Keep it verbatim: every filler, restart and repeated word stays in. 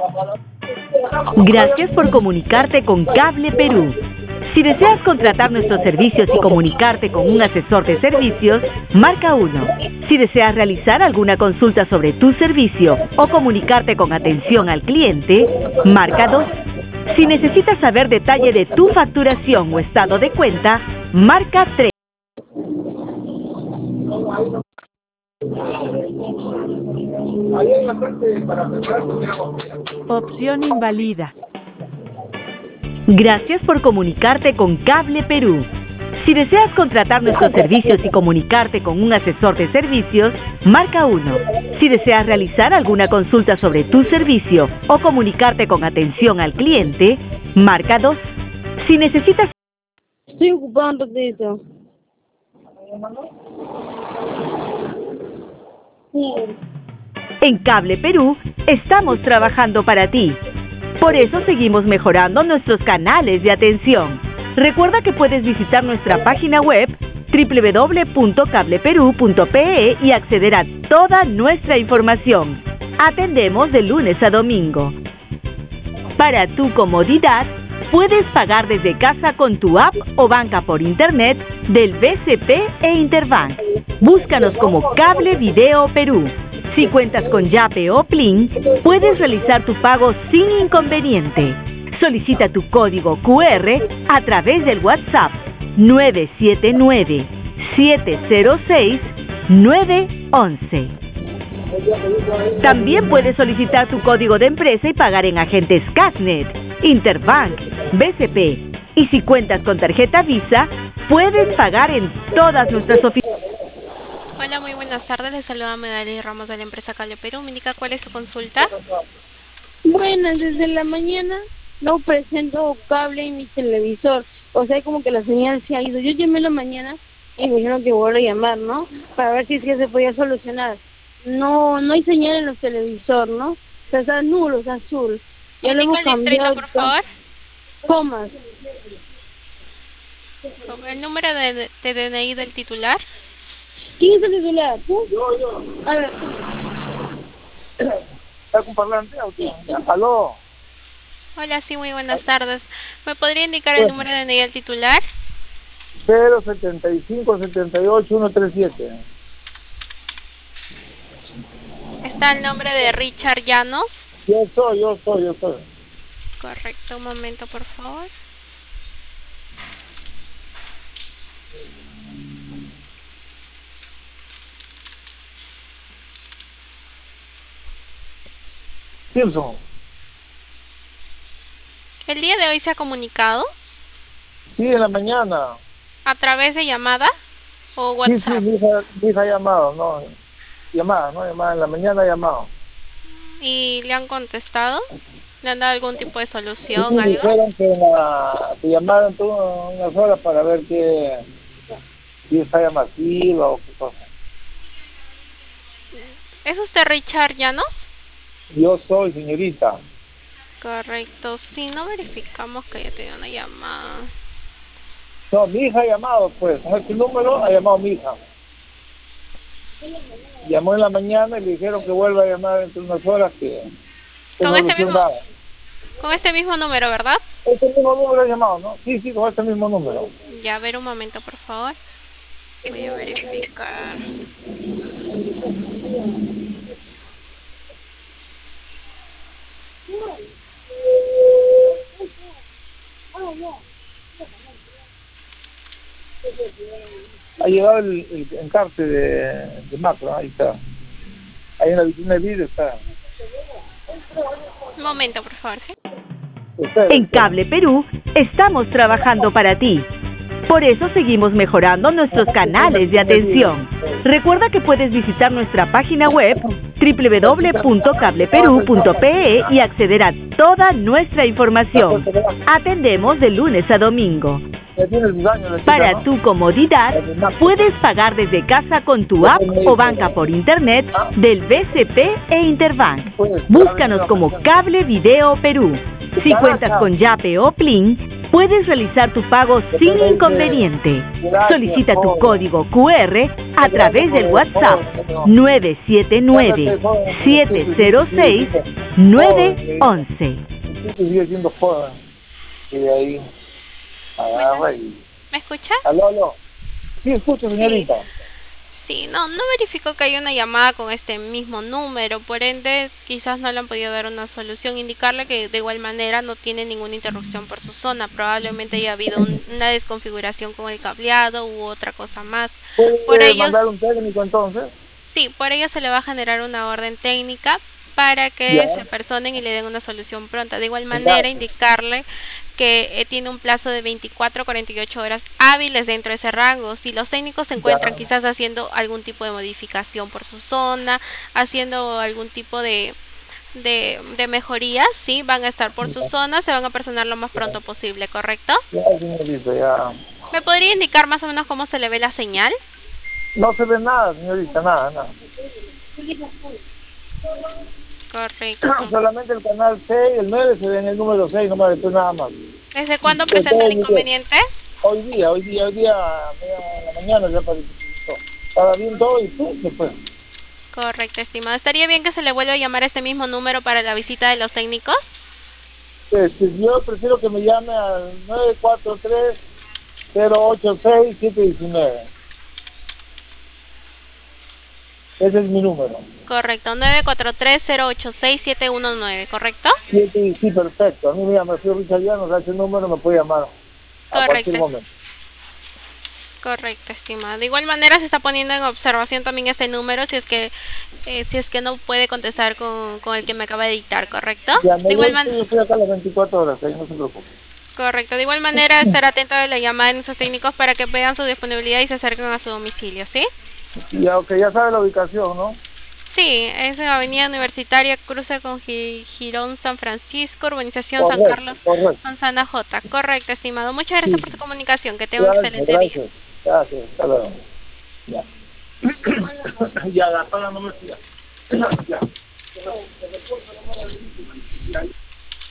Gracias por comunicarte con Cable Perú. Si deseas contratar nuestros servicios y comunicarte con un asesor de servicios, marca uno. Si deseas realizar alguna consulta sobre tu servicio o comunicarte con atención al cliente, marca dos. Si necesitas saber detalle de tu facturación o estado de cuenta, marca tres. Opción invalida. Gracias por comunicarte con Cable Perú. Si deseas contratar nuestros servicios y comunicarte con un asesor de servicios, marca uno. Si deseas realizar alguna consulta sobre tu servicio o comunicarte con atención al cliente, marca dos. Si necesitas... Estoy ocupado un ratito. Sí. En Cable Perú estamos trabajando para ti. Por eso seguimos mejorando nuestros canales de atención. Recuerda que puedes visitar nuestra página web doble u doble u doble u punto cable perú punto pe e y acceder a toda nuestra información. Atendemos de lunes a domingo. Para tu comodidad, puedes pagar desde casa con tu app o banca por internet del B C P e Interbank. Búscanos como Cable Video Perú. Si cuentas con Yape o Plin, puedes realizar tu pago sin inconveniente. Solicita tu código cu erre a través del WhatsApp nueve siete nueve, siete cero seis, nueve once. También puedes solicitar tu código de empresa y pagar en agentes Casnet, Interbank, B C P. Y si cuentas con tarjeta Visa, puedes pagar en todas nuestras oficinas. Hola, muy buenas tardes. Les saluda Medali Ramos de la empresa Cable Perú. ¿Me indica cuál es su consulta? Bueno, desde la mañana no presento cable en mi televisor. O sea, como que la señal se ha ido. Yo llamé en la mañana y me dijeron que vuelvo a llamar, ¿no? Para ver si es que se podía solucionar. No no hay señal en los televisores, ¿no? O sea, está nulo, está azul. Ya lo hemos cambiado. Por favor. Comas. ¿El número de, de D N I del titular? ¿Quién es el titular? ¿Tú? Yo, yo. A ver. ¿Está con parlante? ¿Aló? Hola, sí, muy buenas tardes. ¿Me podría indicar el número de D N I del titular? cero setenta y cinco, setenta y ocho, ciento treinta y siete. ¿Está el nombre de Richard Llanos? Yo soy, yo soy, yo soy. Correcto, un momento, por favor. Simpson. ¿El día de hoy se ha comunicado? Sí, en la mañana. ¿A través de llamada o Sí, WhatsApp? sí, mi hija, mi hija ha llamado, no. Llamada, no llamada, en la mañana ha llamado. ¿Y le han contestado? ¿Le han dado algún tipo de solución? Sí, me algo? dijeron que, la, que llamaron todas unas horas para ver que si está masiva o qué cosa. ¿Es usted Richard Llanos? Yo soy, señorita. Correcto, sí, no verificamos que haya tenido una llamada. No, mi hija ha llamado, pues, a este número ha llamado mi hija. Llamó en la mañana y le dijeron que vuelva a llamar entre unas horas que... que ¿Con no este solución mismo, nada. con este mismo número, verdad? Este mismo número ha llamado, ¿no? Sí, sí, con este mismo número. Ya, a ver un momento, por favor. Voy a verificar. Ha llegado el, el encarte de, de Macro, ahí está. Ahí en la vitrina de vidrio está. Un momento, por favor, ¿sí? En Cable Perú estamos trabajando para ti. Por eso seguimos mejorando nuestros canales de atención. Recuerda que puedes visitar nuestra página web doble u doble u doble u punto cable perú punto pe e y acceder a toda nuestra información. Atendemos de lunes a domingo. Para tu comodidad, puedes pagar desde casa con tu app o banca por internet del B C P e Interbank. Búscanos como Cable Video Perú. Si cuentas con Yape o Plin, Puedes realizar tu pago sin inconveniente. Solicita tu código Q R a través del WhatsApp nueve siete nueve, siete cero seis, nueve uno uno. Sí, sigue siendo joven. Y de ahí agarra y... ¿Me escucha? Aló, aló. Sí, escucho, señorita. Sí, no, no verificó que hay una llamada con este mismo número, por ende quizás no le han podido dar una solución, indicarle que de igual manera no tiene ninguna interrupción por su zona, probablemente haya habido un, una desconfiguración con el cableado u otra cosa más. ¿Puede Por ello, mandar un técnico entonces? sí, por ello se le va a generar una orden técnica para que Ya. se personen y le den una solución pronta. De igual manera, indicarle que eh, tiene un plazo de veinticuatro a cuarenta y ocho horas hábiles dentro de ese rango. Si los técnicos se encuentran Ya. quizás haciendo algún tipo de modificación por su zona, haciendo algún tipo de de, de mejorías, sí, van a estar por su Ya. zona, se van a personar lo más pronto posible, ¿correcto? Ya, señorita, ya. ¿Me podría indicar más o menos cómo se le ve la señal? No se ve nada, señorita, nada, nada. Correcto. Solamente el canal seis, el nueve se ve en el número seis, nomás después nada más. ¿Desde cuándo Pero presenta todo el muy bien. inconveniente? Hoy día, hoy día, hoy día, media- en la mañana ya apareció. Estaba bien todo y tú se fue. Correcto, estimado. ¿Estaría bien que se le vuelva a llamar a este mismo número para la visita de los técnicos? Este, yo prefiero que me llame al nueve cuatro tres, cero ocho seis, siete uno nueve. Ese es mi número. Correcto, nueve cuatro tres, cero ocho seis, siete uno nueve, ¿correcto? Siete, sí, perfecto. A mí me llama, soy Richard Llanos, a ese número me puede llamar a cualquier Correcto. momento. Correcto, estimado. De igual manera se está poniendo en observación también este número si es que eh, si es que no puede contestar con, con el que me acaba de dictar, ¿correcto? Ya, De me igual yo, man- estoy, yo estoy acá a las veinticuatro horas, ahí no se preocupe. Correcto. De igual manera estar atento a la llamada de nuestros técnicos para que vean su disponibilidad y se acerquen a su domicilio, ¿sí? Ya, ok, ya sabe la ubicación, ¿no? Sí, es en Avenida Universitaria, cruce con Gi- Girón San Francisco, urbanización San Correcto, Carlos, correcto. Manzana J. Correcto, estimado. Muchas gracias Sí. por su comunicación. Que tenga un Gracias, excelente día. gracias. Gracias, hasta luego. Ya. Ya, la paga no me... Ya. Ya.